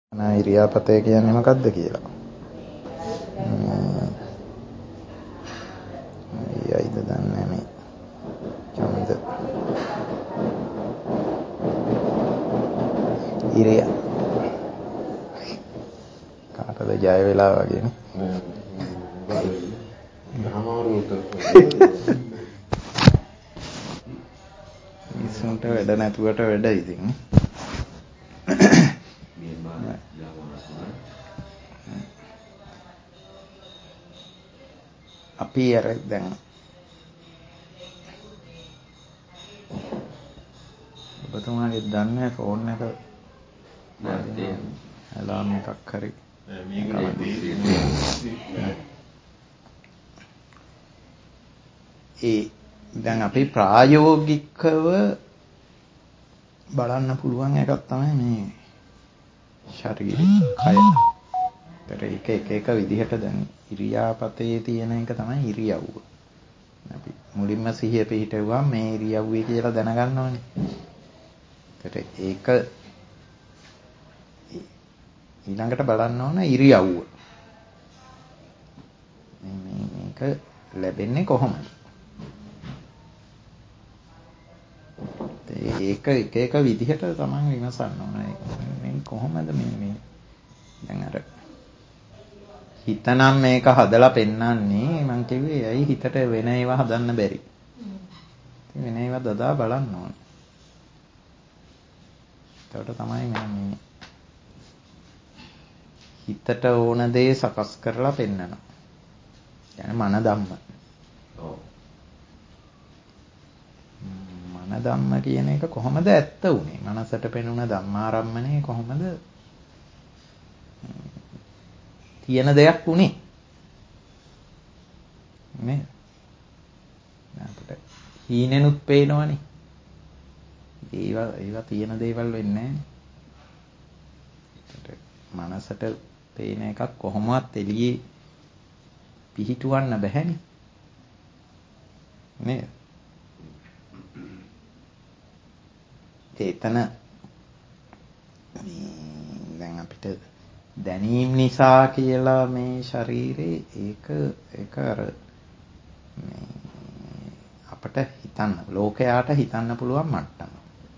ඉරියාපතේ කියන්නේ මොකක්ද කියලා. අයියයිද දන්නේ මේ ඡන්ද ඉරියා කාටද ජය වෙලා වගේනේ. මිනිස්සුන්ට වැඩ නැතුවට වැඩ ඉතින්. අපි අර දැන් ඔබතුමාගේ දන්නේ ෆෝන් එක ඇලාම් එකක් හරි දැන් අපි ප්‍රායෝගිකව බලන්න පුළුවන් එකක් තමයි මේ ශරීරය කය. ඒක විදිහට දැන් ඉරියාපතේ තියෙන එක තමයි ඉරියව්ව. අපි මුලින්ම සිහිය පිහිටුවා මේ ඉරියව්වේ කියලා දැනගන්න ඕනේ. ඒක ඊළඟට බලන්න ඕන ඉරියව්ව. මේක ලැබෙන්නේ කොහොමද? ඒක එක විදිහට තමයි විමසන්න ඕන. මේ කොහොමද මේ දැන් අර හිතනම් මේක හදලා පෙන්නන්නේ මං කිව්වේ ඇයි හිතට වෙන ඒවා හදන්න බැරි. වෙන ඒවා දදා බලන්න ඕන. ඒකට තමයි මේ හිතට ඕන දේ සකස් කරලා පෙන්නනවා. يعني මන ධම්ම. මන ධම්ම කියන එක කොහොමද ඇත්ත උනේ? මනසට පෙනුන ධම්මාරම්මනේ කොහොමද තියෙන දෙයක් උනේ? නේ? අපිට හීනෙනුත් පේනවනේ. ඒවා තියෙන දේවල් වෙන්නේ නැහැ. මනසට පේන එකක් කොහොමවත් එළියේ පිහිටවන්න බැහැනේ. නේද? එතන දැන් අපිට දැනීම නිසා කියලා මේ ශරීරේ ඒක අර මේ අපට හිතන්න ලෝකයාට හිතන්න පුළුවන් මට්ටම.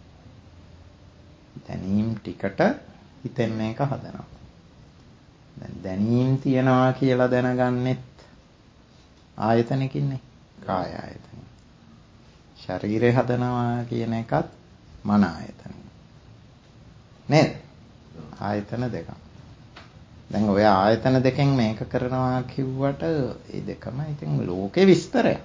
දැනීම් ටිකට හිතෙන එක හදනවා. දැනීම් තියනවා කියලා දැනගන්නෙත් ආයතනකින්නේ කාය ආයතන. ශරීරය හදනවා කියන එකත් මන ආයතන. නේද? ආයතන දෙකක්. දැන් ඔය ආයතන දෙකෙන් මේක කරනවා කිව්වට ඒ දෙකම ඉතින් ලෝකේ විස්තරයක්.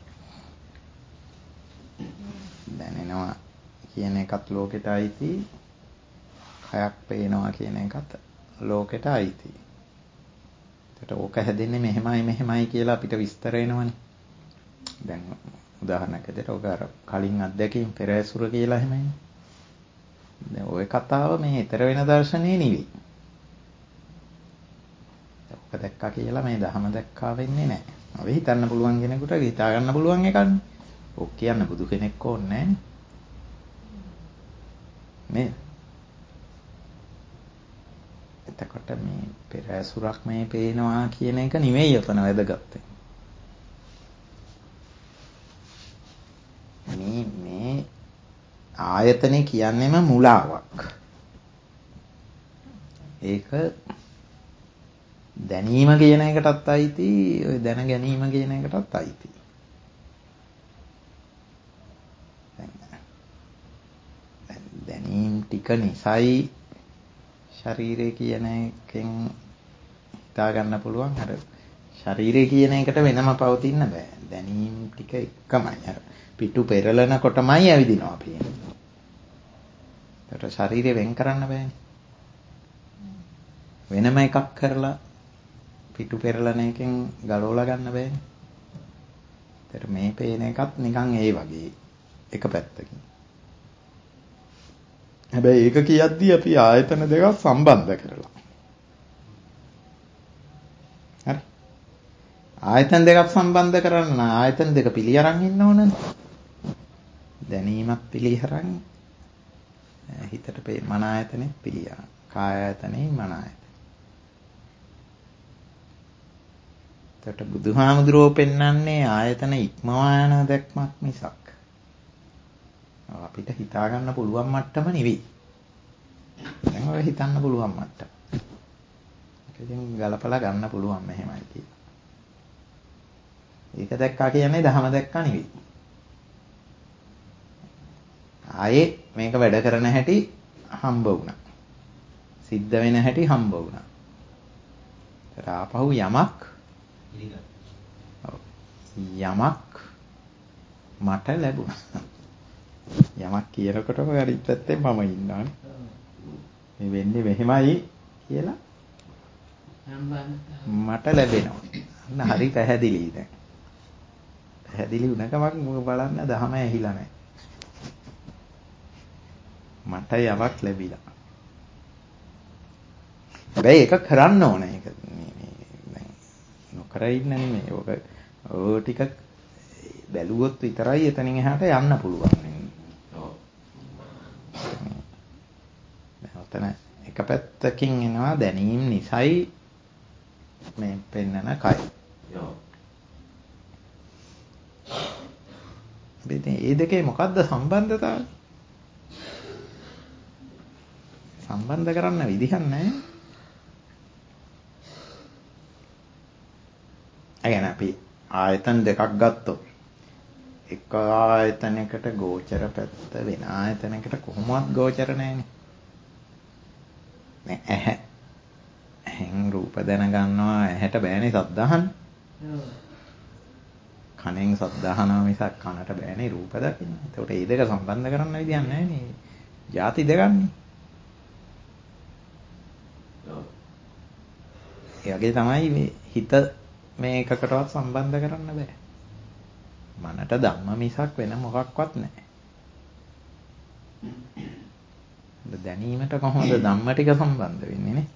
දැනෙනවා කියන එකත් ලෝකෙට අයිති. කයක් පේනවා කියන එකත් ලෝකෙට අයිති. ඒකට ඕක හැදෙන්නේ මෙහෙමයි කියලා අපිට විස්තර එනවනේ. දැන් උදාහරණයක් ඇරෙට ඔක අර කලින් අත්දැකීම් පෙරහැසුර කියලා එහෙමයි. දැන් ওই කතාව මේ ඊතර වෙන දර්ශනේ නෙවෙයි. ඔක දැක්කා කියලා මේ ධහම දැක්කා වෙන්නේ නැහැ. අපි හිතන්න පුළුවන් කෙනෙකුට හිතා ගන්න පුළුවන් එකක්නේ. ඔක් කියන්න බුදු කෙනෙක් ඕනේ නැහැ. එතකොට මේ පෙරහැසුරක් මේ පේනවා කියන එක නෙවෙයි ඔතන වැදගත්. මේ ආයතනේ කියන්නේම මුලාවක්. ඒක දැනීම කියන එකටත් අයිති, ඔය දැන ගැනීම කියන එකටත් අයිති. දැනීම් ටික නිසයි ශරීරය කියන එකෙන් හිතා ගන්න පුළුවන්. අර ශරීරය කියන එකට වෙනම පවතින්න බෑ. දැනීම් ටික එකමයි. අර පිටු පෙරලනකොටමයි ඇවිදිනවා පේන්නේ. ඒකට ශරීරය වෙන් කරන්න බෑනේ. වෙනම එකක් කරලා පිටු පෙරලන එකෙන් ගලවලා ගන්න බෑනේ. ඒතර මේ පේන එකත් නිකන් ඒ වගේ එක පැත්තකින්. හැබැයි ඒක කියද්දී අපි ආයතන දෙකක් සම්බන්ධ කරලා. හරි. ආයතන දෙකක් සම්බන්ධ කරන්න ආයතන දෙක පිළි අරන් ඉන්න ඕනනේ. දැනීමත් පිළි අරන් හිතට මන ආයතනෙත් පිළි අරන්. කාය ආයතනේ මන ආයතන. එතකොට බුදුහාමුදුරුවෝ පෙන්වන්නේ ආයතන ඉක්මවා යන දැක්මක් මිසක් අපිට හිතා ගන්න පුළුවන් මට්ටම නෙවෙයි. දැන් ඔය හිතන්න පුළුවන් මට්ටම. ඉතින් ගලපලා ගන්න පුළුවන් මෙහෙමයි කියලා. ඒක දැක්කා කියන්නේ දහම දැක්කා නෙවෙයි. ආයේ මේක වැඩ කරන හැටි හම්බ වුණා. සිද්ධ වෙන හැටි හම්බ වුණා. ඒතර ආපහු යමක් මට ලැබුණා. යමක් කියනකොටම අනිත් පැත්තේ මම ඉන්නවා. මේ වෙන්නේ මෙහෙමයි කියලා මට ලැබෙනවා. අන්න හරි පැහැදිලි දැන්. පැහැදිලි වුණකමක් බලන්න දහම ඇහිලා නැහැ. මට යමක් ලැබිලා. හැබැයි ඒක කරන්න ඕන. ඒක මේ නොකර ඉන්න නෙමෙයි. ඔය ටික බැලුවොත් විතරයි එතනින් එහාට යන්න පුළුවන්. ඔතන එක පැත්තකින් එනවා දැනීම නිසයි මේ පෙන්නන කය. මේ දෙකේ මොකද්ද සම්බන්ධතාවය? සම්බන්ධ කරන්න විදිහක් නැහැ. අයන අපි ආයතන දෙකක් ගත්තොත් එක ආයතනයකට ගෝචර පැත්ත වෙන ආයතනයකට කොහොමවත් ගෝචර නැහැනේ. ඇහෙන් රූප දැනගන්නවා ඇහැට බෑනේ සද්ද අහන්න. කනෙන් සද්ද අහනවා මිසක් කනට බෑනේ රූප දකින්න. ඒකට මේ දෙක සම්බන්ධ කරන්න විදියක් නැහැ නේ. ಜಾති දෙකන්නේ. ඒ වගේ තමයි මේ හිත මේ එකකටවත් සම්බන්ධ කරන්න බෑ. මනට ධම්ම මිසක් වෙන මොකක්වත් නැහැ. දැනීමට කොහොමද ධම්ම ටික සම්බන්ධ වෙන්නේ නේ?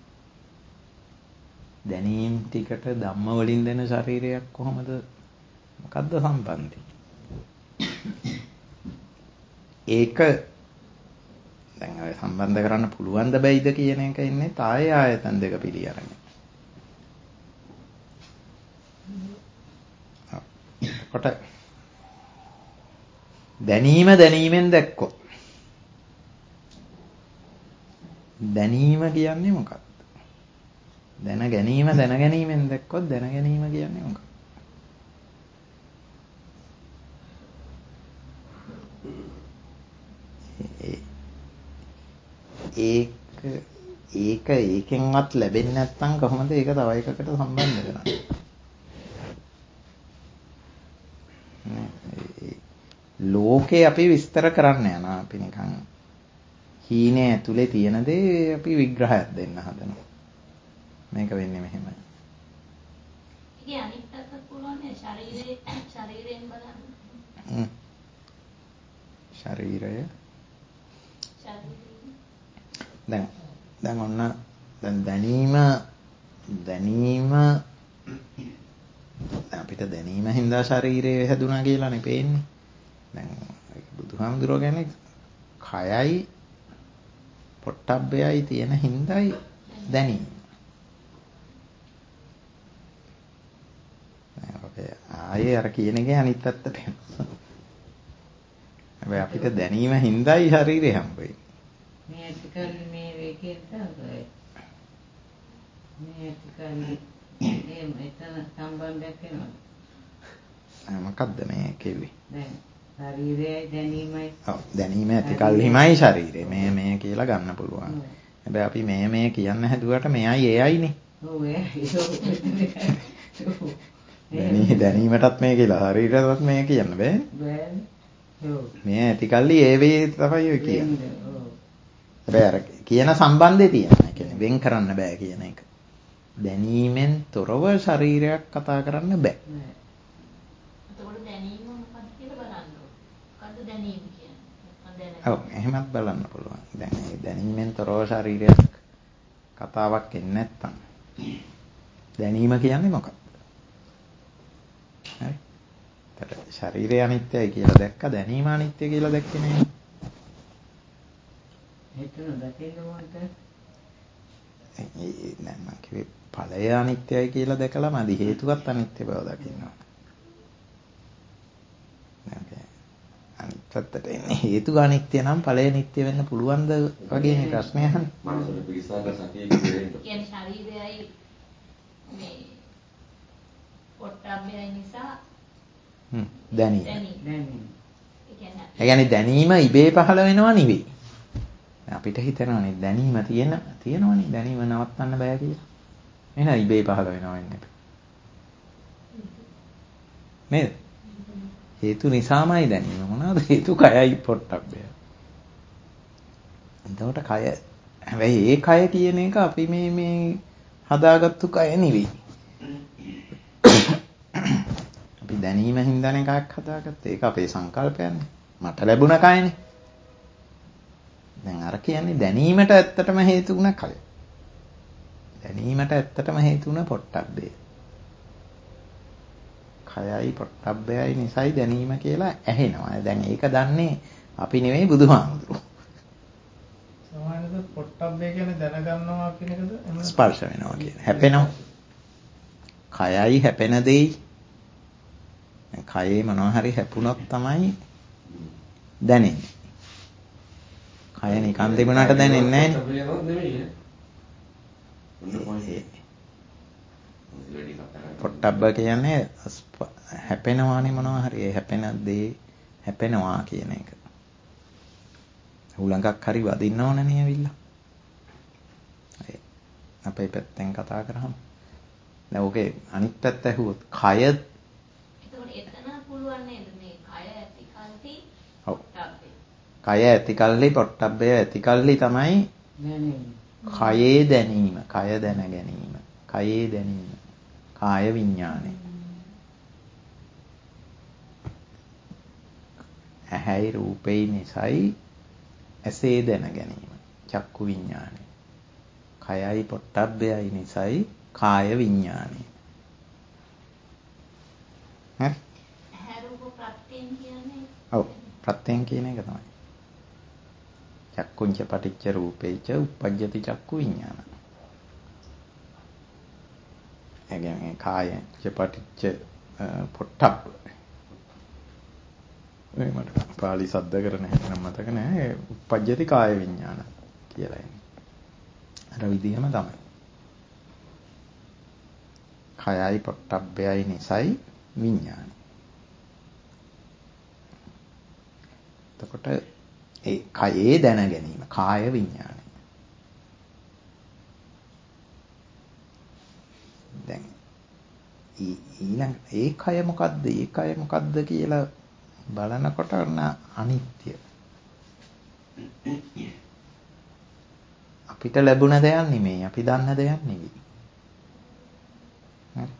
දැනීම් ටිකට ධම්ම වලින් දෙන ශරීරයක් කොහොමද මොකද්ද සම්බන්ධය? ඒක දැන් අය සම්බන්ධ කරන්න පුළුවන්ද බැයිද කියන එක ඉන්නේ තාය ආයතන දෙක පිළි අරගෙන. කොට දැනීමෙන් දැක්කොත් දැනීම කියන්නේ මොකක්ද? දැන ගැනීමෙන් දැක්කොත් දැන ගැනීම කියන්නේ මොකක්ද? ඒකෙන්වත් ලැබෙන්නේ නැත්නම් කොහොමද ඒක තව එකකට සම්බන්ධ කරන්නේ? ලෝකේ අපි විස්තර කරන්න යනවා. අපි නිකන් හීනේ ඇතුලේ තියෙන දේ අපි විග්‍රහයක් දෙන්න හදනවා. මේක වෙන්නේ මෙහෙමයි. ඉතින් අනිත් පැත්තත් පුළුවන් නේ ශරීරයෙන් බලන්න. ශරීරය. දැන් ඔන්න දැන් දැනීම අපිට දැනීම හින්දා ශරීරය හැදුනා කියලානේ පේන්නේ. දැන් බුදුහාමුදුරුවෝ කියන්නේ කයයි පොට්ටබ්බයයි තියෙන හින්දායි දැනීම. ආයේ අර කියන එකේ අනිත් පැත්තට එනවා. හැබැයි අපිට දැනීම හින්දායි ශරීරය හම්බ වෙන්නේ. මේ ඇතිකල්ලි මේ වේකේ තමයි. මේ ඇතිකල්ලි එතන සම්බන්ධයක් වෙනවා. මොකද්ද මේ කිව්වේ? දැන් ශරීරයයි දැනීමයි. ඔව් දැනීම ඇතිකල්හිමයි ශරීරය. මේ කියලා ගන්න පුළුවන්. හැබැයි අපි මේ කියන්න හැදුවට මෙයයි එයයිනේ. ඔව් එයයි. දැනීමටත් මේ කියලා ශරීරයටත් මේ කියන්න බෑනේ. බෑනේ. ඔව්. මේ ඇතිකල්ලි ඒ වේ තමයි ඔය කියන්නේ. හැබැයි අර කියන සම්බන්ධය තියෙනවා. ඒ කියන්නේ වෙන් කරන්න බෑ කියන එක. දැනීමෙන් තොරව ශරීරයක් කතා කරන්න බෑ. එතකොට දැනීම මොකක්ද කියලා බලන්න ඕන. මොකද්ද දැනීම කියන්නේ? ඔව් එහෙමත් බලන්න පුළුවන්. දැන් මේ දැනීමෙන් තොරව ශරීරයක් කතාවක් එන්නේ නැත්තම් දැනීම කියන්නේ මොකක්ද? හරි. ඒතර ශරීරය අනිත්‍යයි කියලා දැක්ක දැනීම අනිත්‍ය කියලා දැක්කේ නෑ. එතන දැකෙන්න ඕනද? නෑ මම කිව්වේ ඵලය අනිත්‍යයි කියලා දැකලා මදි හේතුවත් අනිත්‍ය බව දකින්නවා. අනිත් පැත්තට එන්නේ හේතු අනිත්‍ය නම් ඵලය නිට්ටය වෙන්න පුළුවන්ද වගේ මේ ප්‍රශ්නය අහන්නේ. මනසට පිරිසාග සතිය කියන්නේ කියන්නේ ශරීරයයි මේ පොට්ටබ්බයයි නිසා දැනීම. ඒ කියන්නේ දැනීම ඉබේ පහළ වෙනවා නෙවෙයි. අපිට හිතෙනවානේ දැනීම තියෙනවනේ දැනීම නවත්තන්න බෑ කියලා. එහෙනම් ඉබේ පහළ වෙනවා වෙන්නේ. නේද? හේතු නිසාමයි දැනීම. මොනවාද හේතු? කයයි පොට්ටබ්බයයි. එතකොට කය හැබැයි ඒ කය කියන එක අපි මේ හදාගත්තු කය නෙවෙයි. අපි දැනීම හින්දානේ එකක් හදාගත්තේ. ඒක අපේ සංකල්පයන්නේ. මට ලැබුණ කයනේ. දැන් අර කියන්නේ දැනීමට ඇත්තටම හේතු වුණ කය. දැනීමට ඇත්තටම හේතු වුණ පොට්ටබ්බේ. කයයි පොට්ටබ්බයයි නිසයි දැනීම කියලා ඇහෙනවා. දැන් ඒක දන්නේ අපි නෙවෙයි බුදුහාමුදුරුවෝ. සමානද පොට්ටබ්බේ කියන්නේ දැනගන්නවා කියන එකද? ස්පර්ශ වෙනවා කියන්නේ. හැපෙනවා. කයයි හැපෙන දෙයි. කයේ මොනවා හරි හැපුණොත් තමයි දැනෙන්නේ. කය නිකන් තිබුණාට දැනෙන්නේ නැහැ. පොට්ටබ්බ කියන්නේ හැපෙනවානේ මොනවා හරි. ඒ හැපෙන දේ හැපෙනවා කියන එක. හුලඟක් හරි වදින්න ඕනනේ ඇවිල්ලා. අපේ පැත්තෙන් කතා කරාම. දැන් ඔකේ අනිත් පැත්ත ඇහුවොත් කය ඒතකොට එතන පුළුවන් නේද මේ කය ඇති කල්හි පොට්ටබ්බේ. කය ඇති කල්හි පොට්ටබ්බය ඇති කල්හි තමයි කයේ දැනීම, කය දැන ගැනීම, කයේ දැනීම, කාය විඥානය. ඇහැයි රූපේ නිසයි ඇසේ දැන ගැනීම, චක්කු විඥානය. කයයි පොට්ටබ්බයයි නිසයි කාය විඥානය. හරි? ඇහැ රූප ප්‍රත්‍යයෙන් කියන්නේ. ඔව් ප්‍රත්‍යයෙන් කියන එක තමයි. චක්කුංච පටිච්ච රූපේච උප්පජ්ජති චක්කු විඥාන. එගැන කායංච පටිච්ච පොට්ටබ්බ. මේ මට පාලි සද්ද කරන හැටි නම් මතක නෑ. උප්පජ්ජති කාය විඥාන කියලා එන්නේ. අර විදිහම තමයි. කයයි පොට්ටබ්බයයි නිසයි විඥාන. එතකොට ඒ කයේ දැන ගැනීම කාය විඥානය. දැන් ඊළඟ ඒ කය මොකද්ද? ඒ කය මොකද්ද කියලා බලනකොට අනිත්‍ය. අපිට ලැබුණ දෙයක් නෙමෙයි. අපි දන්න දෙයක් නෙවෙයි. හරි.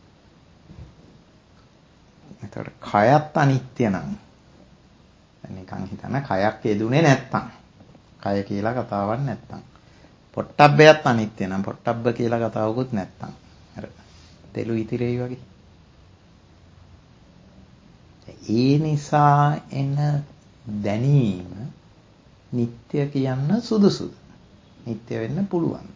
එතකොට කයත් අනිත්‍ය නම් නිකන් හිතන කයක් යෙදුනේ නැත්තම් කය කියලා කතාවක් නැත්තම් පොට්ටබ්බයත් අනිත්‍ය නම් පොට්ටබ්බ කියලා කතාවකුත් නැත්තම් අර තෙලු ඉතිරෙයි වගේ ඒ නිසා එන දැනීම නිට්ටය කියන්න සුදුසුද? නිට්ටය වෙන්න පුළුවන්ද?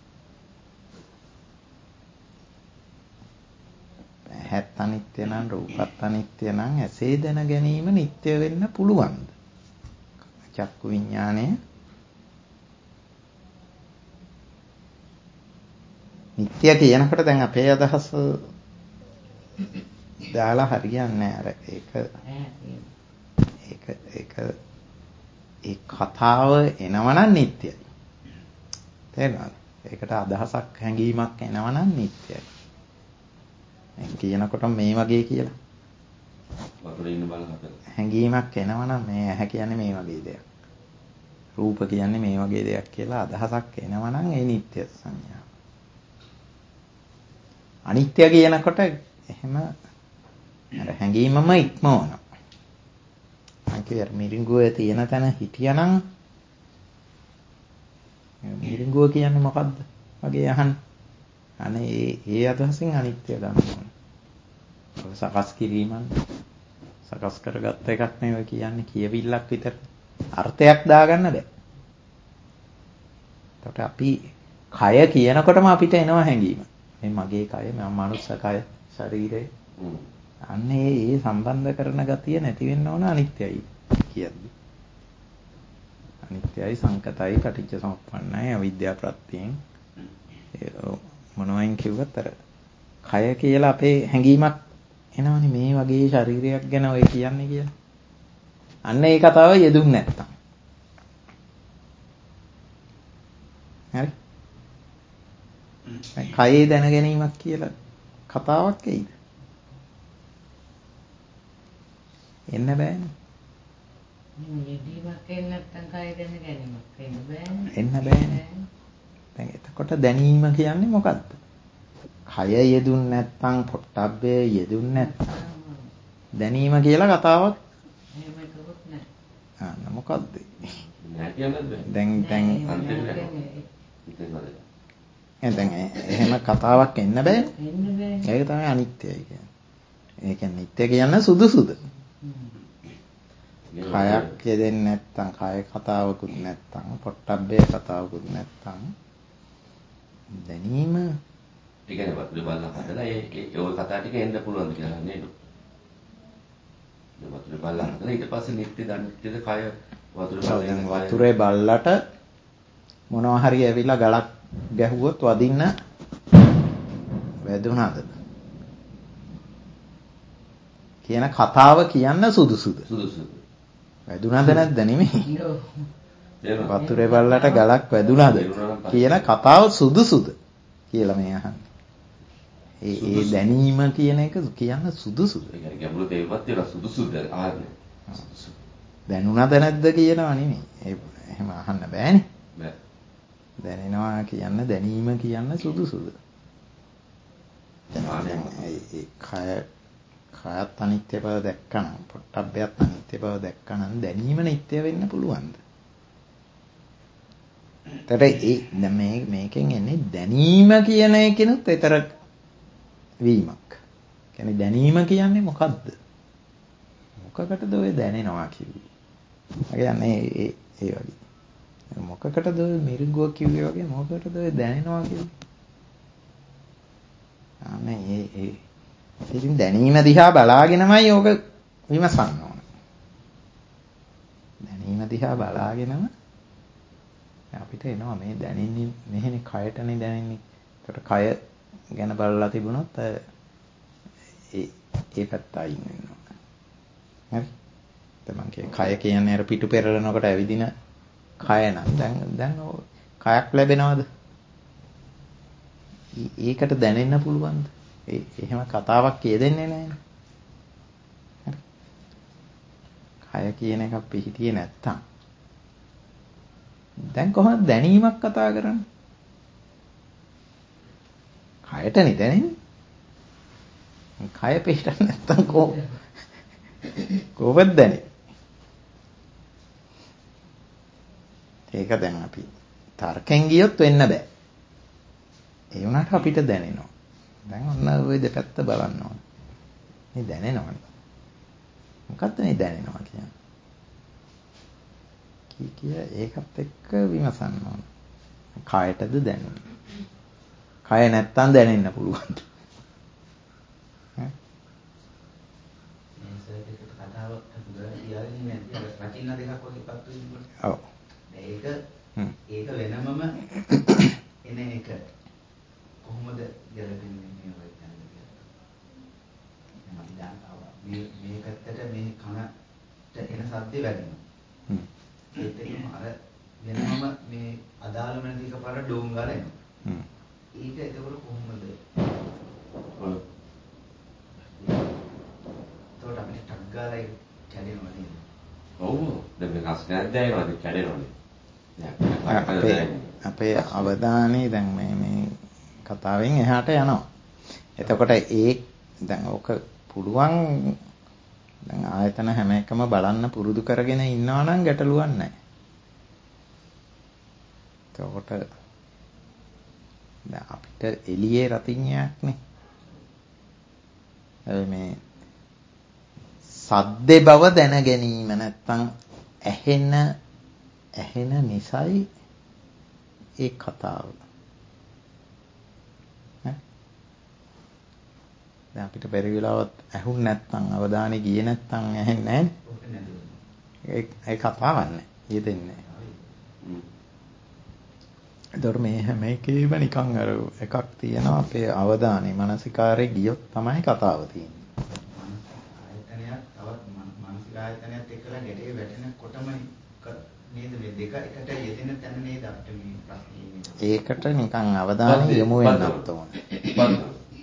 ඇහත් අනිත්‍ය නම් රූපත් අනිත්‍ය නම් ඇසේ දැන ගැනීම නිට්ටය වෙන්න පුළුවන්ද? චක්කු විඥානය නිට්ටය කියනකොට දැන් අපේ අදහස දාලා හරියන්නේ නැහැ. ඒ කතාව එනවනම් නිට්ටයයි. තේරෙනවද? ඒකට අදහසක් හැඟීමක් එනවනම් නිට්ටයයි. කියනකොට මේ වගේ කියලා. හැඟීමක් එනවනම් මේ ඇහැ කියන්නේ මේ වගේ දෙයක්. රූප කියන්නේ මේ වගේ දෙයක් කියලා අදහසක් එනවනම් ඒ නිට්ටය සංඥාව. අනිත්‍ය කියනකොට එහෙම අර හැඟීමම ඉක්මවනවා. අන්තිමට මිරිඟුවේ තියෙන තැන හිටියානම් මිරිඟුව කියන්නේ මොකද්ද? වගේ අහන්න. අනේ ඒ අදහසින් අනිත්‍ය ගන්න ඕනේ. සකස් කිරීමක් සකස් කරගත්ත එකක් නෙවෙයි කියන්නේ කියවිල්ලක් විතර. අර්ථයක් දාගන්න බෑ. එතකොට අපි කය කියනකොටම අපිට එනවා හැඟීම. මේ මගේ කය, මම මනුස්ස කය, ශරීරය. අන්න ඒ සම්බන්ධ කරන ගතිය නැති වෙන්න ඕන අනිත්‍යයි කියද්දි. අනිත්‍යයි, සංකතයි, පටිච්ච සමුප්පන්නයි, අවිද්‍යා ප්‍රත්‍යයෙන් මොනවයින් කිව්වත් අර කය කියලා අපේ හැඟීමක් එනවනේ මේ වගේ ශරීරයක් ගැන ඔය කියන්නේ කියලා. අන්න ඒ කතාව යෙදුන්නේ නැත්තම්. හරි. කයේ දැන ගැනීමක් කියලා කතාවක් එයිද? එන්න බෑනේ. යෙදීමක් එන්නේ නැත්නම් කය දැන ගැනීමක් එන්න බෑනේ. එන්න බෑනේ. දැන් එතකොට දැනීම කියන්නේ මොකද්ද? කය යෙදුන් නැත්නම් පොට්ටබ්බය යෙදුන් නැත්නම් දැනීම කියලා කතාවක් එහෙම එකකුත් නැහැ. මොකද්ද? නෑ කියන්නත් බෑ. දැන් අන්තිමට එහෙම කතාවක් එන්න බෑ. එන්න බෑ. ඒක තමයි අනිත්‍යයි කියන්නේ. ඒ කියන්නේ නිට්ටය කියන්නේ සුදුසුද? කයක් යෙදෙන්නේ නැත්නම්, කය කතාවකුත් නැත්නම්, පොට්ටබ්බේ කතාවකුත් නැත්නම් දැනීම ඒ කියන්නේ වතුර බලලා හදලා ඒ ඔය කතා ටික එන්න පුළුවන් කියලා නේද? වතුර බලලා හදලා ඊට පස්සේ නිත්‍ය දනිත්‍යද කය වතුර බලලා වතුරේ බල්ලට මොනවා හරි ඇවිල්ලා ගලක් ගැහුවොත් වදින්න වැදුනද කියන කතාව කියන්න සුදුසුද? සුදුසුද? වැදුනද නැද්ද නෙමෙයි. වතුරේ බල්ලට ගලක් වැදුනද කියන කතාව සුදුසුද කියලා මේ අහන්නේ. ඒ දැනීම කියන එක කියන්න සුදුසුද? ඒ කියන්නේ ගැඹුරු තේරුමක් තියෙනවා සුදුසුද ආන්නේ. දැනුණද නැද්ද කියනවා නෙමෙයි. එහෙම අහන්න බෑනේ. බෑ. දැනෙනවා කියන්න, දැනීම කියන්න සුදුසුද? ඒ කයත් අනිත්‍ය බව දැක්කනම්, පොට්ටබ්බයත් අනිත්‍ය බව දැක්කනම් දැනීම නිත්‍ය වෙන්න පුළුවන්ද? එතකොට මේකෙන් එන්නේ දැනීම කියන එකනොත් ඊතර වීමක්. කියන්නේ දැනීම කියන්නේ මොකද්ද? මොකකටද ඔය දැනෙනවා කිව්වේ? ඒ කියන්නේ ඒ වගේ. මොකකටද ඔය මිරිඟුව කිව්වේ වගේ මොකකටද ඔය දැනෙනවා කිව්වේ? අනේ ඉතින් දැනීම දිහා බලාගෙනමයි ඕක විමසන්න ඕන. දැනීම දිහා බලාගෙනම අපිට එනවා මේ දැනෙන්නේ මෙහෙනේ කයටනේ දැනෙන්නේ. ඒකට කය ගැන බලලා තිබුණොත් ඒ පැත්ත අයින් වෙනවා. හරි. තමන් කය කියන්නේ අර පිටු පෙරලනකොට ඇවිදින කය නම් දැන් කයක් ලැබෙනවද? ඒකට දැනෙන්න පුළුවන්ද? එහෙම කතාවක් කියදෙන්නේ නැහැ. හරි. කය කියන එක පිහිටියේ නැත්තම් දැන් කොහොමද දැනීමක් කතා කරන්නේ? කයටනේ දැනෙන්නේ. කය පිහිටන්නේ නැත්තම් කොහොමද දැනෙන්නේ? ඒක දැන් අපි තර්කෙන් ගියොත් වෙන්න බෑ. ඒ වුණාට අපිට දැනෙනවා. දැන් ඔන්න ওই දෙපැත්ත බලන්න ඕන. මේ දැනෙනවනේ. මොකද්ද මේ දැනෙනවා කියන්නේ? ඒකත් එක්ක විමසන්න ඕන. කයටද දැනෙන්නේ? කය නැත්තම් දැනෙන්න පුළුවන්. ඔව්. ඒක වෙනමම එන එක කොහොමද ගැලපෙන්නේ මේ වචන දෙක? මේ පැත්තට මේ කනට එන සද්ද වැඩිනවා. ඒත් එක්කම අර වෙනමම මේ අදාළ වෙන දෙක පාර ඩෝන් ගාලා එනවා. ඒක එතකොට කොහොමද? ඒකට අපිට ටක් ගාලා කැඩෙනවා නේද? ඔව්. දැන් මේ රස්නයක් දැනෙනවා කැඩෙනවානේ. අපේ අවධානය දැන් මේ කතාවෙන් එහාට යනවා. එතකොට දැන් ඕක පුළුවන් දැන් ආයතන හැම එකම බලන්න පුරුදු කරගෙන ඉන්නවා නම් ගැටලුවක් නැහැ. එතකොට දැන් අපිට එළියේ රතිඤ්ඤයක්නේ. මේ සද්දේ බව දැන ගැනීම නැත්තම් ඇහෙන නිසයි ඒ කතාව. අපිට බැරි වෙලාවත් ඇහුන් නැත්නම් අවධානය ගියේ නැත්නම් ඇහෙන්නේ නැහැ. ඒ කතාවක් නැහැ. යෙදෙන්නේ නැහැ. ඒතකොට මේ හැම එකේම නිකන් අර එකක් තියෙනවා අපේ අවධානය මානසිකාරේ ගියොත් තමයි කතාව තියෙන්නේ. ආයතනයක් තවත් මානසික ආයතනයත් එක්කලා ගැටේ වැටෙනකොටම නේද මේ දෙක එකට යෙදෙන තැන නේද අපිට මේ ප්‍රශ්නේ. ඒකට නිකන් අවධානය යොමු වෙන්නත් ඕනේ. ඒක තමයි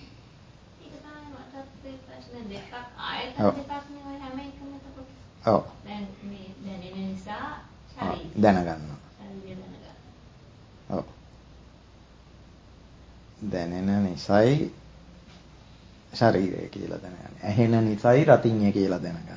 මටත් ඒ ප්‍රශ්න දෙකක් ආයතන දෙකක් නේ ඔය හැම එකම එතකොට. ඔව්. දැන් මේ දැනෙන නිසා ශරීරය දැනගන්නවා. ශරීරය දැනගන්නවා. ඔව්. දැනෙන නිසයි ශරීරය කියලා දැනගන්න. ඇහෙන නිසයි රතිඤ්ඤය කියලා දැනගන්න.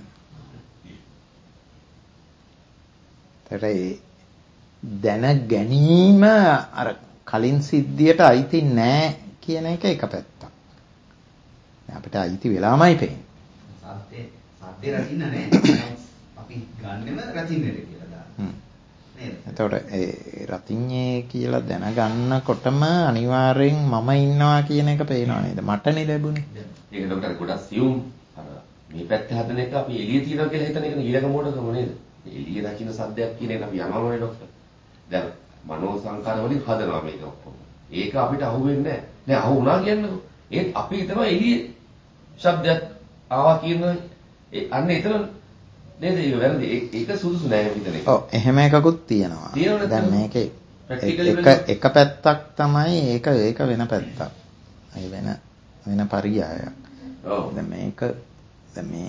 දැන ගැනීම අර කලින් සිද්ධියට අයිති නෑ කියන එක එක පැත්තක්. අපිට අයිති වෙලාමයි පේන්නේ. සද්දේ රකින්න නෑ. අපි ගන්නෙම රකින්නට කියලා දාන්න. නේද? එතකොට ඒ රතිඤ්ඤේ කියලා දැනගන්නකොටම අනිවාර්යෙන් මම ඉන්නවා කියන එක පේනවා නේද? මටනේ ලැබුණේ. ඒක ඩොක්ටර් ගොඩක් සියුම් අර මේ පැත්තේ හදන එක අපි එළිය තියනවා කියලා හිතන එක ඊළඟ මොඩකම නේද? එළිය දකින්න සද්දයක් කියන එක අපි යනවනේ ඩොක්ටර්. දැන් මනෝ සංකාර වලින් හදනවා මේක ඔක්කොම. ඒක අපිට අහුවෙන්නේ නැහැ. නෑ අහු වුණා කියන්නකො. ඒත් අපි හිතනවා එළිය ශබ්දයක් ආවා කියන අන්න එතන නේද? ඒක වැරදි. ඒක සුදුසු නෑ හිතන එක. ඔව් එහෙම එකකුත් තියෙනවා. දැන් මේකේ එක පැත්තක් තමයි ඒක වෙන පැත්තක්. ඒ වෙන පරියායක්. ඔව්. දැන් මේක දැන් මේ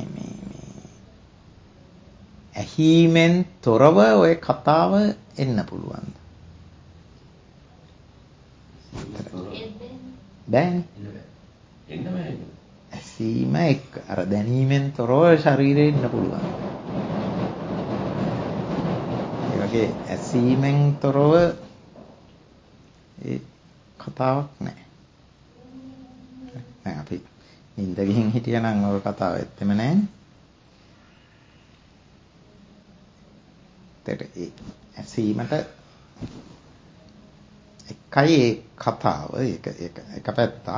ඇහිමෙන් තොරව ওই කතාව එන්න පුළුවන්. බෑනේ. එන්න බෑ. ඇසීම එක්ක අර දැනීමෙන් තොරව ශරීරේ ඉන්න පුළුවන්. ඒ වගේ ඇසීමෙන් තොරව ඒ කතාවක් නැහැ. දැන් අපි නිින්ද ගිහින් හිටියනම් ඔය කතාව ඇත්තෙම නැහැනේ. ඇසීමට එකයි ඒ කතාව එක පැත්තක්.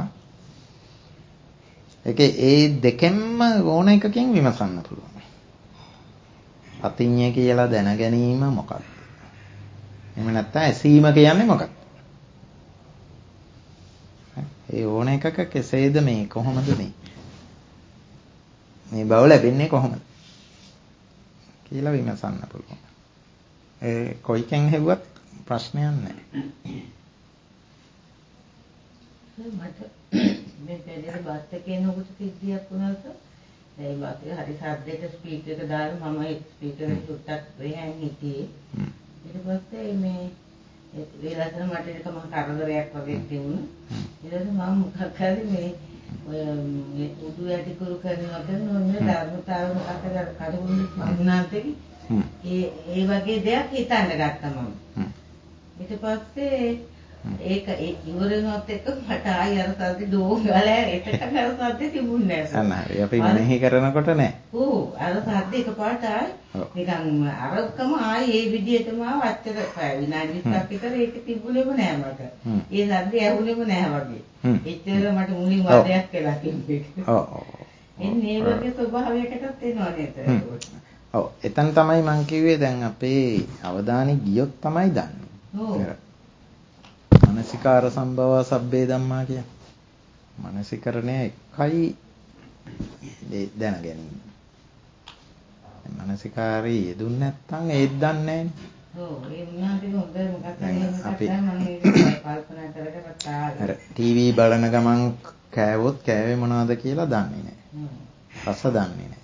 ඒකේ ඒ දෙකෙන්ම ඕන එකකින් විමසන්න පුළුවන්. අතිඤ්ඤය කියලා දැන ගැනීම මොකක්ද? එහෙම නැත්නම් ඇසීම කියන්නේ මොකක්ද? ඒ ඕන එකක කෙසේද මේ කොහොමද මේ බව ලැබෙන්නේ කොහොමද කියලා විමසන්න පුළුවන්. ඒ කොයිකෙන් හෙව්වත් ප්‍රශ්නයක් නැහැ. මට මේ දෙලේ බස් එකේ නෝකට සිද්ධියක් වුණාට ඒ බස් එක හරි සද්දෙට ස්පීකර් එක දාලා මම ඒ ස්පීකර් එක චුට්ටක් වෙහෙන් හිටියේ. ඊට පස්සේ මේ ඒ වෙලාවට මට ඒක මම කරදරයක් වගේ තිබුණා. ඊට පස්සේ මම මොකක් හරි මේ උඩු යටි කුරු කරනවා කියන්නේ ධර්මතාව මොකක්ද කඩුමුණු මන්නාන්තේ ඒ වගේ දෙයක් හිතන්න ගත්තා මම. ඊට පස්සේ ඒක ඉවරනොත් එක මට ආයෙ අර සද්ද ඩෝංගල එතකන් අර සද්ද තිබුණේ නැහැ. අන්න හරි. අපි මෙනෙහි කරනකොට නෑ. ඔව් අර සද්ද එකපාරට ආයෙ නිකන් අරකම ආයෙ ඒ විදිහටම වච්චර විනාඩි 20ක් විතර ඒක තිබුණේම නෑ මට. ඒ සද්ද ඇහුනේම නෑ වගේ. එච්චර මට මුලින් වදයක් කියලා තිබ්බේ. ඔව්. එන්නේ ඒ වගේ ස්වභාවයකටත් එනවා නේද? ඔව් එතන තමයි මම කිව්වේ දැන් අපේ අවධානය ගියොත් තමයි දන්නේ. ඔව්. මනසිකාර සම්භව සබ්බේ ධම්මා කියන්නේ. මනසිකරණය එකයි දැන ගැනීම. මනසිකාරී යෙදුන්නේ නැත්නම් ඒත් දන්නේ නැහැ. ඔව් ඒ උනාට හොඳ මොකක්ද මේකට මම මේක කල්පනා කරකට ආවේ. අර ටීවී බලන ගමන් කෑවොත් කෑවේ මොනවද කියලා දන්නේ නැහැ. රස දන්නේ නැහැ.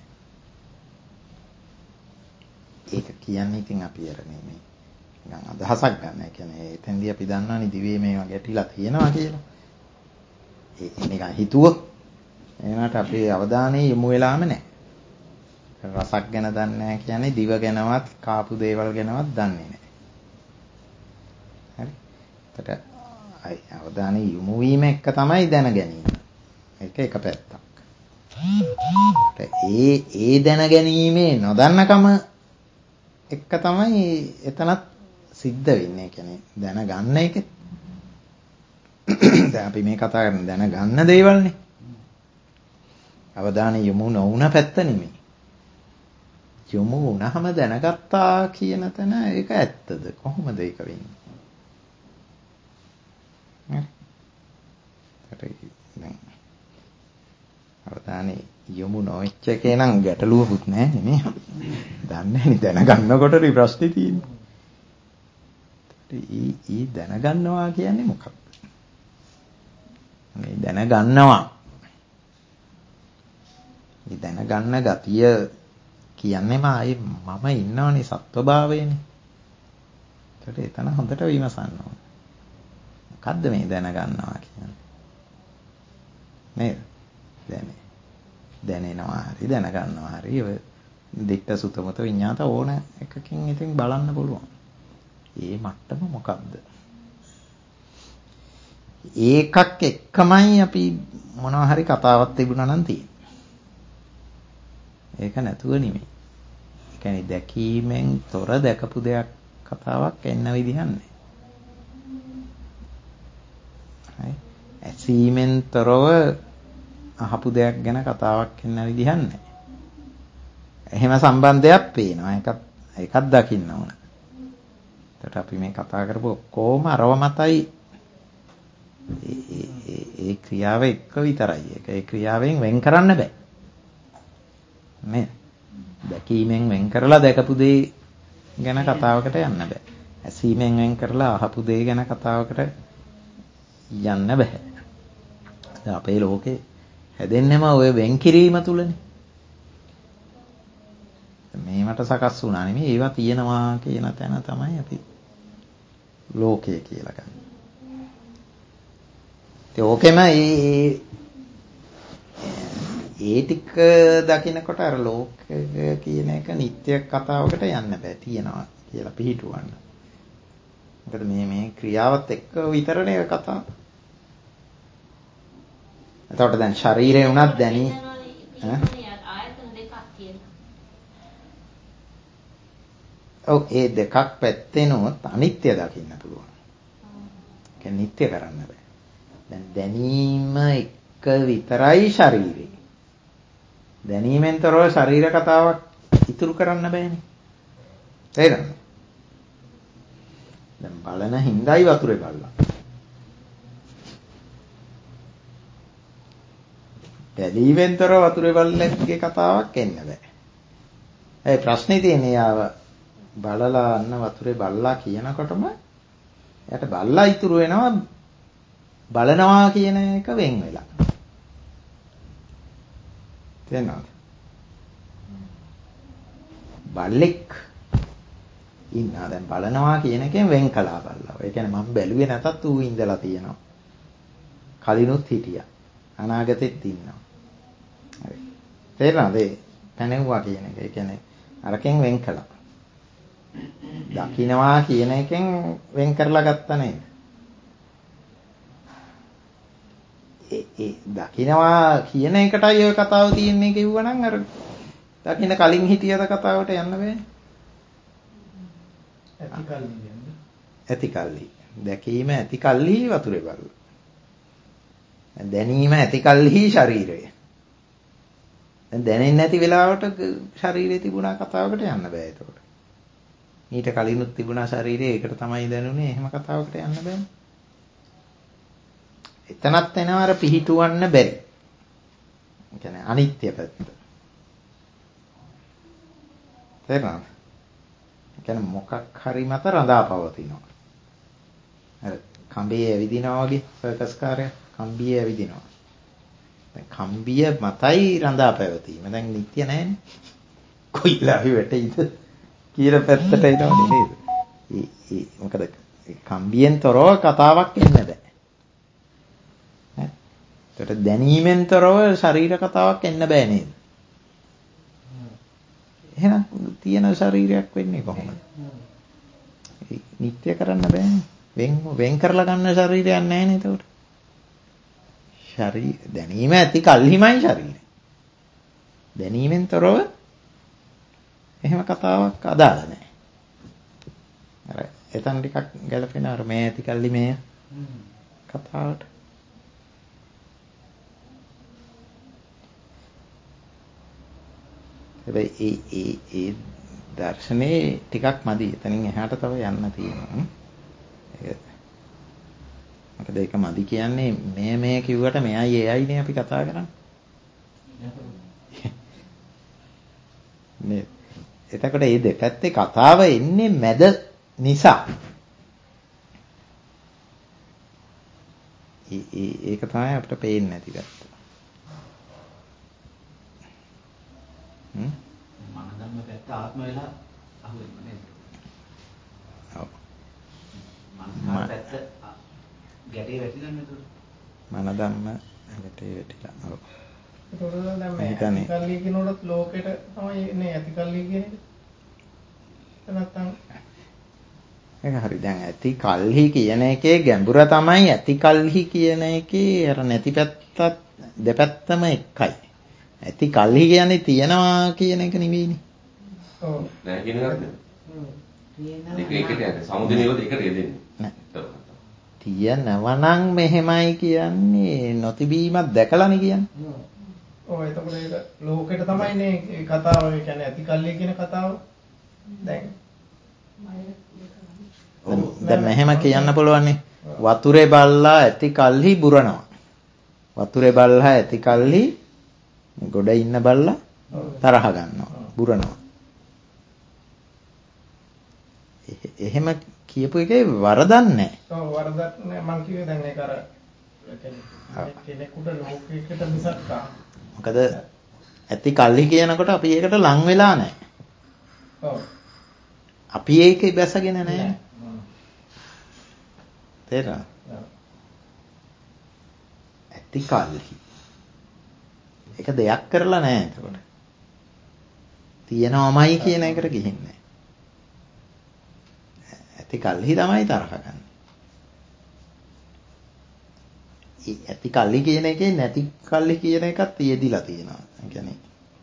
ඒක කියන්නේ ඉතින් අපි අර මේ නිකන් අදහසක් ගන්න. ඒ කියන්නේ එතෙන්දී අපි දන්නවනේ දිවේ මේවා ගැටිලා තියෙනවා කියලා. ඒ නිකන් හිතුවොත් එනකට අපේ අවධානය යොමු වෙලාම නැහැ. රසක් ගැන දන්නේ නැහැ කියන්නේ දිව ගැනවත් කාපු දේවල් ගැනවත් දන්නේ නැහැ. හරි. එතකොට අවධානය යොමු වීම එක තමයි දැන ගැනීම. ඒක එක පැත්තක්. ඒ දැන ගැනීමේ නොදන්නකම එක තමයි එතනත් සිද්ධ වෙන්නේ. කියන්නේ දැනගන්න එක. දැන් අපි මේ කතා කරන දැනගන්න දේවල්නේ. අවධානය යොමු නොවුන පැත්ත නෙමෙයි. යොමු වුණාම දැනගත්තා කියන තැන ඒක ඇත්තද? කොහොමද ඒක වෙන්නේ? දැන් අවධානය යොමු නොවෙච්ච එකේ නම් ගැටලුවකුත් නැහැ නේ. දන්නේ නැහැ දැනගන්නකොටනේ ප්‍රශ්නේ තියෙන්නේ. ඊ දැනගන්නවා කියන්නේ මොකක්ද? මේ දැනගන්නවා. මේ දැනගන්න ගතිය කියන්නේම ආයේ මම ඉන්නවනේ සත්වභාවයනේ. ඒකට එතන හොඳට විමසන්න ඕනේ. මොකද්ද මේ දැනගන්නවා කියන්නේ? නේද? දැනෙනවා හරි දැනගන්නවා හරි ඔය දිට්ඨ සුතමත විඤ්ඤාත ඕන එකකින් ඉතින් බලන්න පුළුවන්. ඒ මට්ටම මොකක්ද? ඒකක් එක්කමයි අපි මොනවා හරි කතාවක් තිබුණා නම් තියෙන්නේ. ඒක නැතුව නෙමෙයි. ඒ කියන්නේ දැකීමෙන් තොර දැකපු දෙයක් කතාවක් එන්න විදිහක් නැහැ. හරි. ඇසීමෙන් තොරව අහපු දෙයක් ගැන කතාවක් එන්න විදිහක් නැහැ. එහෙම සම්බන්ධයක් පේනවා. ඒකත් දකින්න ඕන. ඒකට අපි මේ කතා කරපු ඔක්කොම අරව මතයි ඒ ක්‍රියාව එක්ක විතරයි. ඒ ක්‍රියාවෙන් වෙන් කරන්න බෑ. නේ? දැකීමෙන් වෙන් කරලා දැකපු දේ ගැන කතාවකට යන්න බෑ. ඇසීමෙන් වෙන් කරලා අහපු දේ ගැන කතාවකට යන්න බෑ. අපේ ලෝකේ හැදෙන්නෙම ඔය වෙන් කිරීම තුලනේ. මේවට සකස් වුණා නෙමෙයි ඒවා තියෙනවා කියන තැන තමයි අපි ලෝකය කියලා ගන්න. ඕකෙම ඒ ටික දකිනකොට අර ලෝකය කියන එක නිත්‍ය කතාවකට යන්න බෑ තියනවා කියලා පිළිහිටවන්න. මොකද මේ ක්‍රියාවත් එක්ක විතරනේ ඔය කතාව. එතකොට දැන් ශරීරය උනත් දැනි ආයතන දෙකක් කියලා. ඔව් ඒ දෙකක් පැත්තෙනොත් අනිත්‍ය දකින්න පුළුවන්. ඒක නිත්‍ය කරන්න බෑ. දැන් දැනීම එක විතරයි ශරීරේ. දැනීමෙන් තොරව ශරීර කතාවක් ඉතුරු කරන්න බෑනේ. තේරෙනවද? දැන් බලන හිඳයි වතුරේ බලලා. බැලීමෙන් තොරව වතුරේ බලලගේ කතාවක් එන්න බෑ. ඒ ප්‍රශ්නේ තියෙන්නේ යාව බලලා අන්න වතුරේ බලලා කියනකොටම එයාට බලලා ඉතුරු වෙනවා බලනවා කියන එක වෙන් වෙලා. තේරෙනවද? බල්ලෙක් ඉන්නා දැන් බලනවා කියන එකෙන් වෙන් කළා බලලා. ඒ කියන්නේ මම බැලුවේ නැතත් ඌ ඉඳලා තියෙනවා. කලිනුත් හිටියා. අනාගතෙත් ඉන්නවා. හරි. තේරෙනවද? පැනෙවුවා කියන එක. ඒ කියන්නේ අරකින් වෙන් කළා. දකින්නවා කියන එකෙන් වෙන් කරලා ගත්තා නේද? ඒ දකින්නවා කියන එකටයි ඔය කතාව තියෙන්නේ කිව්වනම් අර දකින්න කලින් හිටියද කතාවට යන්න බෑනේ. ඇති කල්හි. දැකීම ඇති කල්හි වතුරේ බලලා. දැනීම ඇති කල්හි ශරීරය. දැන් දැනෙන්නේ නැති වෙලාවට ශරීරේ තිබුණා කතාවකට යන්න බෑ ඒතකොට. ඊට කලිනුත් තිබුණා ශරීරේ ඒකට තමයි දැනුනේ එහෙම කතාවකට යන්න බෑනේ. එතනත් එනවා අර පිහිටුවන්න බැරි. ඒ කියන්නේ අනිත්‍ය පැත්ත. තේරුණාද? ඒ කියන්නේ මොකක් හරි මත රඳාපවතිනවා. අර කම්බියේ ඇවිදිනවා වගේ සර්කස් කාර්යය කම්බියේ ඇවිදිනවා. දැන් කම්බිය මතයි රඳාපැවතීම. දැන් නිත්‍ය නැහැනේ. කොයිලාවි වැටෙයිද කියලා පැත්තට එනවනේ නේද? මොකද කම්බියෙන් තොරව කතාවක් එන්න බෑ. ඒකට දැනීමෙන් තොරව ශරීර කතාවක් එන්න බෑ නේද? එහෙනම් තියෙන ශරීරයක් වෙන්නේ කොහොමද? නිත්‍ය කරන්න බෑනේ. වෙන් කරලා ගන්න ශරීරයක් නැහැ නේද ඒකට? දැනීම ඇති කල්හිමයි ශරීරය. දැනීමෙන් තොරව එහෙම කතාවක් අදාළ නැහැ. අර එතන ටිකක් ගැලපෙන අර මේ ඇති කල්ලි මේ කතාවට. හැබැයි ඒ දර්ශනේ ටිකක් මදි. එතනින් එහාට තව යන්න තියෙනවා. මොකද ඒක මදි කියන්නේ මේ කිව්වට මෙයයි එයයිනේ අපි කතා කරන්නේ. මේ එතකොට මේ දෙපැත්තේ කතාව එන්නේ මැද නිසා. ඒක තමයි අපිට පේන්නේ නැති පැත්ත. මනදම්ම පැත්ත ආත්ම වෙලා අහුවෙන්නේ නේද? ඔව්. මනසකාර පැත්ත ගැටේ වැටිලා නේද? මනදම්ම ගැටේ වැටිලා. ඔව්. ඒතකොට දැන් මේ ඇතිකල්ලි කියනකොට ලෝකෙට තමයි එන්නේ ඇතිකල්ලි කියන එක. නැත්තම් ඒක හරි. දැන් ඇති කල්හි කියන එකේ ගැඹුර තමයි ඇති කල්හි කියන එකේ අර නැති පැත්තත් දෙපැත්තම එකයි. ඇති කල්හි කියන්නේ තියනවා කියන එක නෙවෙයිනේ. ඔව්. නෑ කියන එකද? දෙක එකට යන්නේ. සමුදේ නේද එකට යෙදෙන්නේ. නෑ. තියනවා නම් මෙහෙමයි කියන්නේ නොතිබීමක් දැකලානේ කියන්නේ. ඔව් එතකොට ඒක ලෝකෙට තමයිනේ ඒ කතාව. ඒ කියන්නේ ඇතිකල්ලි කියන කතාව. දැන් දැන් මෙහෙම කියන්න පුළුවන් වතුරේ බල්ලා ඇති කල්හි බුරනවා. වතුරේ බල්ලා ඇති කල්හි ගොඩ ඉන්න බල්ලා තරහ ගන්නවා, බුරනවා. එහෙම කියපු එකේ වරදක් නැහැ. ඔව් වරදක් නැහැ. මං කිව්වේ දැන් ඒක අර කෙනෙකුට ලෝකයකට මිසක් මොකද ඇති කල්හි කියනකොට අපි ඒකට ලං වෙලා නැහැ. ඔව්. අපි ඒකේ බැසගෙන නැහැ. තේරෙනවද? ඇති කල්හි. ඒක දෙයක් කරලා නැහැ එතකොට. තියෙනවමයි කියන එකට ගිහින්නේ. ඇති කල්හි තමයි තරහ ගන්න. ඇති කල්හි කියන එකේ නැති කල්හි කියන එකත් යෙදිලා තියෙනවා. ඒ කියන්නේ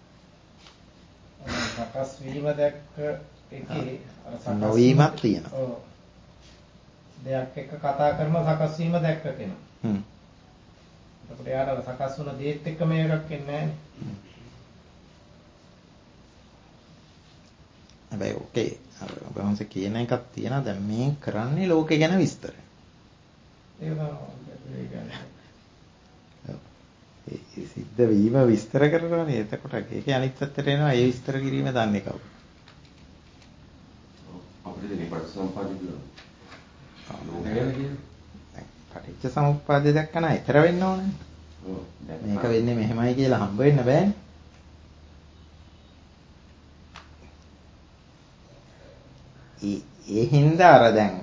සකස් වීම දැක්ක එකේ අර සකස් නොවීමක් තියෙනවා. ඔව්. දෙයක් එක්ක කතා කරන සකස් වීම දැක්ක කෙනා. එතකොට එයාට අර සකස් වුණ දේත් එක්ක මේකක් එන්නේ නැහැ. හැබැයි ඕකේ අර බවන්ස කියන එකක් තියෙනවා. දැන් මේ කරන්නේ ලෝකේ ගැන විස්තර. ඒක තමයි කියන්නේ. ඒ සිද්ධ වීම විස්තර කරනවානේ. එතකොට ඒකේ අනිත් පැත්තට එනවා. ඒ විස්තර කිරීම දන්නේ කවුද? අපිට මේ පරිසම්පාදිත පටිච්ච සමුප්පාදේ දැක්කම ඊතර වෙන්න ඕනේ. මේක වෙන්නේ මෙහෙමයි කියලා හම්බ වෙන්න බෑනේ. ඒ හින්දා අර දැන්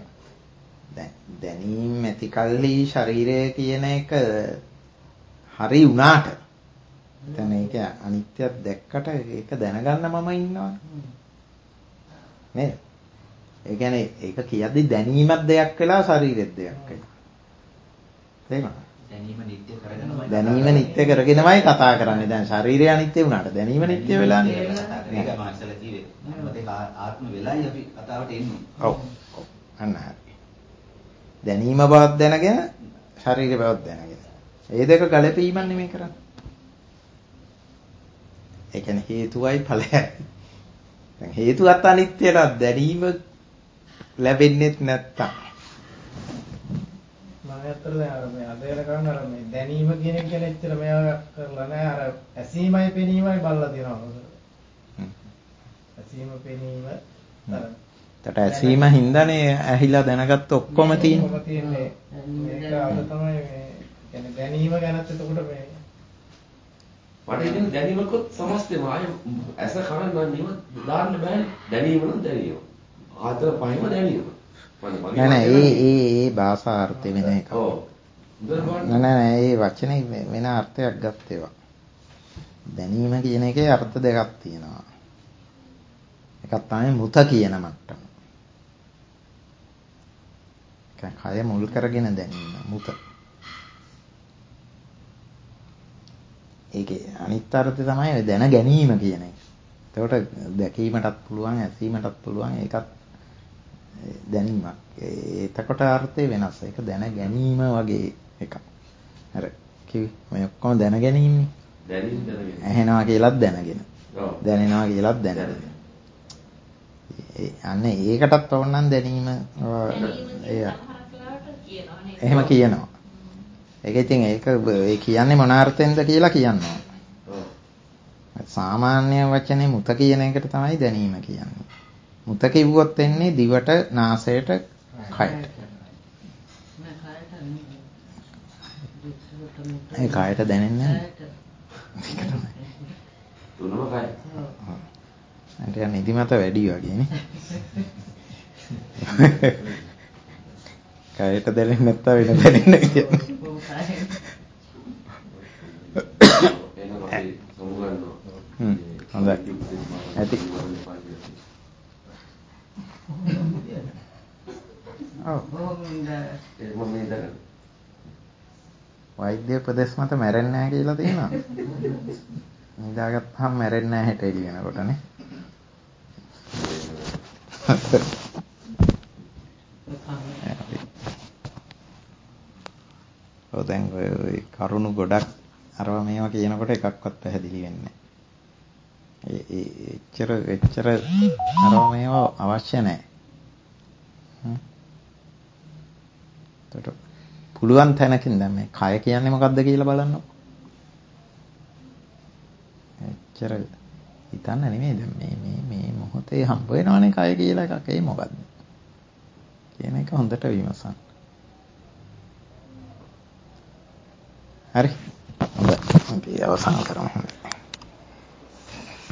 දැනීම ඇති කල්හි ශරීරය කියන එක හරි වුණාට දැන් ඒක අනිත්‍යයක් දැක්කට ඒක දැනගන්න මම ඉන්නවනේ. නේද? ඒ කියන්නේ ඒක කියද්දි දැනීමක් දෙයක් වෙලා ශරීරෙත් දෙයක් වෙනවා. තේරෙනවද? දැනීම නිත්‍ය කරගෙනමයි දැනීම නිත්‍ය කරගෙනමයි කතා කරන්නේ. දැන් ශරීරය අනිත්‍ය වුණාට දැනීම නිත්‍ය වෙලානේ. ඒක මාසල කිව්වේ. මොකද ඒක ආත්ම වෙලයි අපි කතාවට එන්නේ. ඔව්. අන්න හරි. දැනීම බවක් දැනගෙන ශරීර බවක් දැනගෙන. මේ දෙක ගැළපීමක් නෙමෙයි කරන්නේ. ඒ කියන්නේ හේතුවයි ඵලයයි. දැන් හේතුවත් අනිත්‍යලා දැනීම ලැබෙන්නේ නැත්තම් මම ඇත්තට දැන් අර මේ අද වෙනකන් අර මේ දැනීම කියන එක ගැන එච්චර මෙයා කරලා නැහැ. අර ඇසීමයි පෙනීමයි බලලා තියෙනවා. ඇසීම පෙනීම තට ඇසීම හින්දානේ ඇහිලා දැනගත්ත ඔක්කොම තියෙන්නේ. මේක අද තමයි මේ කියන්නේ දැනීම ගැනත් එතකොට මේ මට ඉතින් දැනීමකොත් සමස්තෙම ආය ඇස කන නිව දාන්න බෑනේ. දැනීම නම් දැනීම. ආතර පහම දැනීම. නෑ ඒ භාෂාර්ථය වෙන එකක්. ඔව්. නෑ ඒ වචනේ වෙන අර්ථයක් ගත්ත ඒවා. දැනීම කියන එකේ අර්ථ දෙකක් තියෙනවා. එකක් තමයි මුත කියන මට්ටම. කය මුල් කරගෙන දැනීම මුත. ඒකේ අනිත් අර්ථය තමයි දැන ගැනීම කියන එක. එතකොට දැකීමටත් පුළුවන්, ඇසීමටත් පුළුවන්. ඒකත් දැනීමක්. එතකොට අර්ථය වෙනස්. ඒක දැන ගැනීම වගේ එකක්. අර කිව්වේ මේ ඔක්කොම දැන ගැනීමනේ. දැනීම දැනගෙන. ඇහෙනවා කියලාත් දැනගෙන. දැනෙනවා කියලාත් දැනෙනවා. අන්න ඒකටත් ඕනනම් දැනීම එහෙම කියනවා. ඒක ඉතින් ඒක ඒ කියන්නේ මොන අර්ථයෙන්ද කියලා කියනවා. සාමාන්‍ය වචනේ මුත කියන එකට තමයි දැනීම කියන්නේ. මුත කිව්වොත් එන්නේ දිවට, නාසයට, කයට. ඒ කයට දැනෙන්නේ නැහැ. තුනම කය. අන්ට නිදිමත වැඩි වගේ නේ. කයට දැනෙන්නේ නැත්නම් වෙන දැනෙන්නේ කියන්නේ. හොඳයි. ඇති. වෛද්‍ය උපදෙස් මත මැරෙන්නේ නැහැ කියලා තියෙනවා. නිදාගත්තාම මැරෙන්නේ නැහැ හෙට එළි වෙනකොටනේ. ඔය දැන් ඔය කරුණු ගොඩක් අරවා මේවා කියනකොට එකක්වත් පැහැදිලි වෙන්නේ නැහැ. එච්චර අරවා මේවා අවශ්‍ය නැහැ. එතකොට පුළුවන් තැනකින් දැන් මේ කය කියන්නේ මොකද්ද කියලා බලන්නකො. එච්චර හිතන්න නෙමෙයි දැන් මේ මොහොතේ හම්බ වෙනවනේ කය කියලා එකක්. ඒ මොකද්ද කියන එක හොඳට විමසන්න. හරි. හොඳයි. අපි අවසන් කරමු.